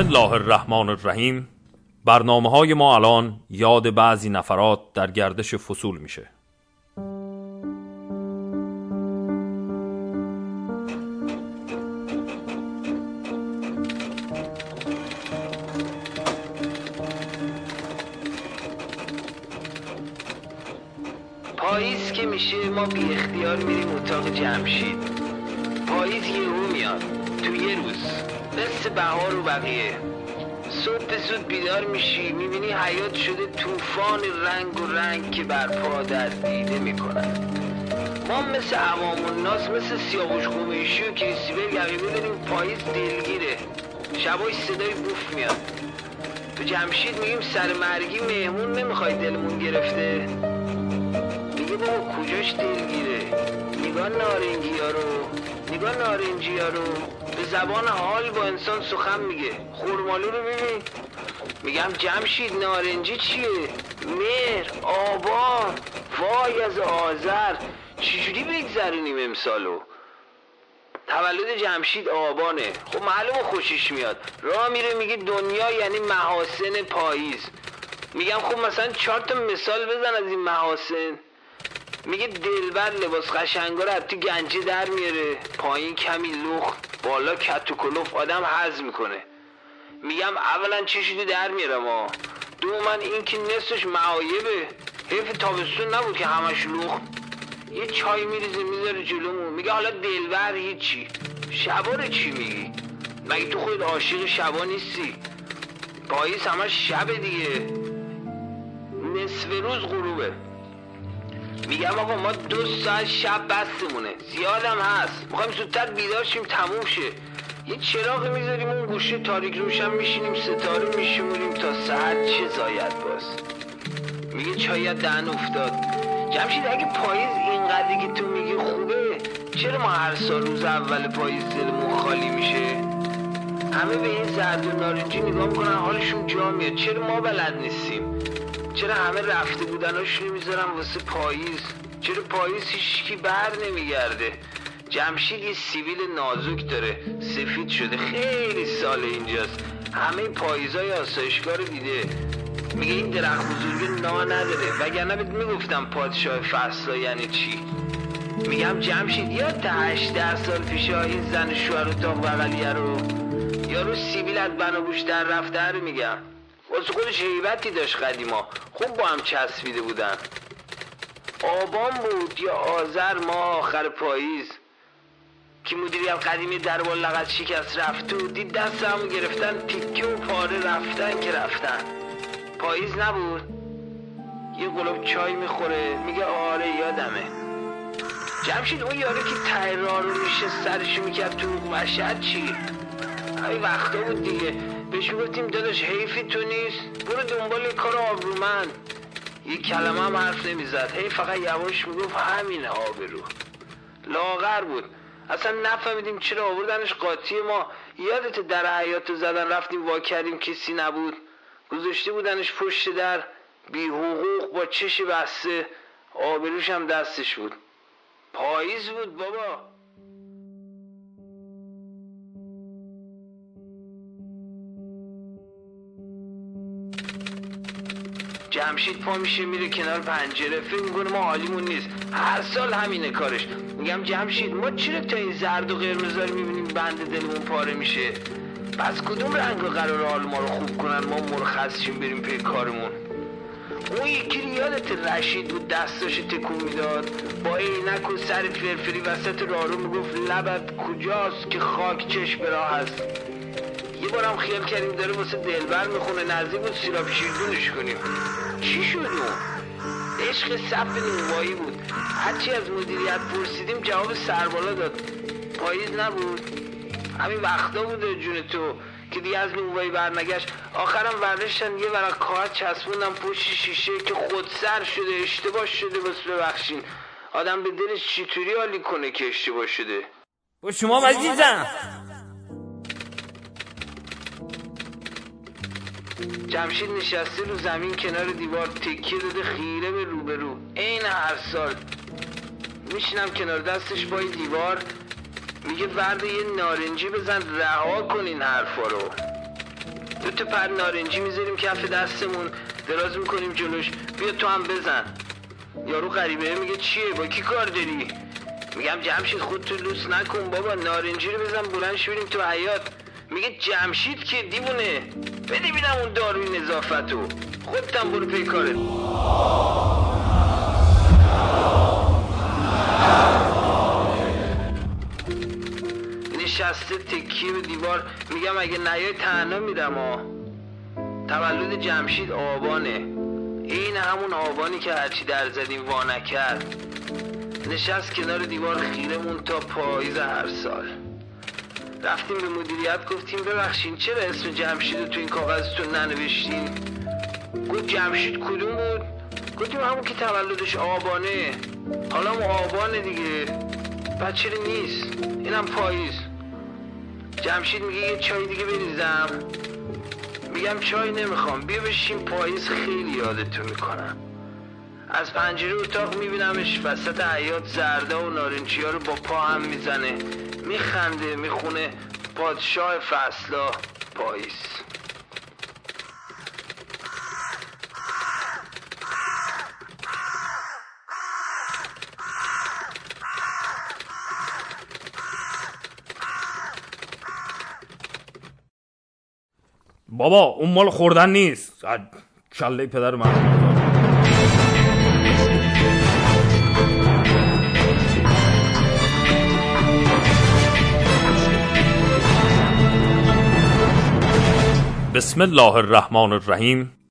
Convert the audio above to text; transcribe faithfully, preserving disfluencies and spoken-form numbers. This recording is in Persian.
الله الرحمن الرحیم. برنامه های ما الان یاد بعضی نفرات در گردش فصول میشه. پاییز که میشه ما بی اختیار میریم اتاق جمشید. پاییز یهو میاد تو یه روز، مثل بهار و بقیه. صبح زود بیدار میشی، میبینی حیات شده طوفان رنگ و رنگ که برپا در دیده میکنن. ما مثل عوام الناس، مثل سیاوش قمیشی و کریستیبل یقیبه داریم پاییز دلگیره. شبای صدای بوف میاد. تو جمشید میگیم سر مرگی مهمون نمیخوای دلمون گرفته. میگه بابا کجاش دلگیره؟ نگاه نارنجی ها رو نگاه نارنجی ها رو به زبان حال با انسان سخن میگه. خورمالو رو ببین. میگم جمشید نارنجی چیه؟ مهر، آبان، وای از آذر. چجوری بگذرونیم امسالو؟ تولد جمشید آبانه. خب معلومه خوشش میاد. راه میره میگه دنیا یعنی محاسن پاییز. میگم خب مثلا چهار تا مثال بزن از این محاسن. میگه دلبر لباس قشنگا رو از تو گنجه در میاره، پایین کمی لخت، بالا کت و کلوف آدم هضم میکنه. میگم اولا چشیدو در میاره ما، دومن این که نصفش معایبه. حیف تابستون نبود که همش لخت. یه چای میریزه میذاره جلومون. میگه حالا دلبر هیچی، شبا رو چی میگی؟ مگه تو خود عاشق شبا نیستی؟ پاییز همش شب دیگه، نصف روز غروبه. میگم آقا ما دو ساعت شب بستمونه، زیادم هست، میخوایم زودتر بیدار شیم تموم شه. یه چراغ میذاریم اون گوشه تاریک روشن، میشینیم ستاره میشمونیم تا سحر چه زاید باز. میگه چایت دهن افتاد. جمشید اگه پاییز اینقدری که تو میگی خوبه، چرا ما هر سال روز اول پاییز دلمون خالی میشه؟ همه به این زرد و نارنجی نگاه میکنن حالشون جا میاد. چرا ما بلد نیستیم؟ چرا همه رفته بودناش نمیذارن واسه پاییز؟ چرا پاییز هیچکی بر نمیگرده؟ جمشید یه سیبیل نازک داره، سفید شده، خیلی سال اینجاست، همه پاییزای آسایشگاه رو دیده. میگه این درخت بزرگ نا نداره، وگرنه بهت میگفتم پادشاه فصلا یعنی چی. میگم جمشید یاد هشده سال پیش این زن شوهر اتاق بغلیه رو، یارو سیبیل از بناگوش در رفته رو میگم. واسه خودش هیبتی داشت قدیما، خوب با هم چسبیده بودن. آبان بود یا آذر ماه آخر پاییز که مدیریت قدیمی دربار لغت شکست رفت و دید دست همو گرفتن، تیکه و پاره رفتن که رفتن. پاییز نبود؟ یه گلوب چای میخوره، میگه آره یادمه. جمشید اون یاره که تیرا رو میشه سرشو میکرد تو وحشت چی؟ همین وقتا بود دیگه. بهش میگفتیم داداش حیفی تو نیست، برو دنبال کار آبرومند. یه کلمه هم حرف نمیزد، هی فقط یواش میگفت همینه آبرو. لاغر بود، اصلا نفهمیدیم چرا آوردنش قاطی ما. یادت در حیاتو زدن رفتیم وا کردیم کسی نبود، گذاشته بودنش پشت در بی حقوق با چش بسته، آبروش هم دستش بود. پاییز بود بابا. جمشید پا میشه میره کنار پنجره، فکر میکنه ما حالیمون نیست. هر سال همینه کارش. میگم جمشید ما چرا تا این زرد و قرمزا رو میبینیم بند دلمون پاره میشه؟ پس کدوم رنگا قرار حال ما رو خوب کنن ما مرخص شیم بریم پی کارمون؟ اون یکی رو یادت رشید بود دستاشو تکون میداد با عینک و سر فرفری وسط راهرو میگفت لبت کجاست که خاک چشم راه هست. یه بارم خیال کردیم داره واسه دلبر میخونه، نزدیک بود سیراب شیردونش کنیم. چی شد اون؟ عشق صف نونوایی بود. هرچی از مدیریت پرسیدیم جواب سربالا داد. پاییز نبود؟ همین وقتا بوده جون تو که دیگه از نونوایی برنگشت. آخرم ورداشتن یه ورق کاغذ چسبوندن پشت شیشه که خودسر شده، اشتباه شده، بس ببخشین. آدم به دلش چطوری حالی کنه که اشتباه شده؟ با شما عزیزم. جمشید نشسته رو زمین کنار دیوار، تکیه داده خیره به روبرو، عین هر سال. میشینم کنار دستش پای دیوار، میگه ورد یه نارنجی بزن رها کن این حرفا رو. دو تا پر نارنجی میذاریم کف دستمون، دراز میکنیم جلوش، بیا تو هم بزن. یارو غریبه میگه چیه، با کی کار داری؟ میگم جمشید خودتو لوس نکن بابا، نارنجی رو بزن بلند شو بریم تو حیاط. میگه جمشید که دیوونه، بده بیدم اون داروی نظافتو، خودتم برو پی کارت. نشسته تکیه به دیوار، میگم اگه نیای تنها میرم ها. تولد جمشید آبانه، این همون آبانی که هرچی در زدیم وا نکرد. نشست کنار دیوار خیرمون تا پاییز هر سال. رفتیم به مدیریت گفتیم ببخشین چرا اسم جمشید رو تو این کاغذتون ننوشتین؟ گفت جمشید کدوم بود؟ گفتیم همون که تولدش آبانه. حالا هم آبانه دیگه، بچه نیست، اینم پاییز. جمشید میگه یه چای دیگه بریزم. میگم چای نمیخوام، بیا بشین پاییز خیلی یادتون میکنم. از پنجره اتاق میبینمش وسط حیاط زرده و نارنجی ها رو با پا هم میزنه، میخنده، میخونه پادشاه فصلا پاییز. بابا اون مال خوردن نیست، کله پدر من. بسم الله الرحمن الرحیم.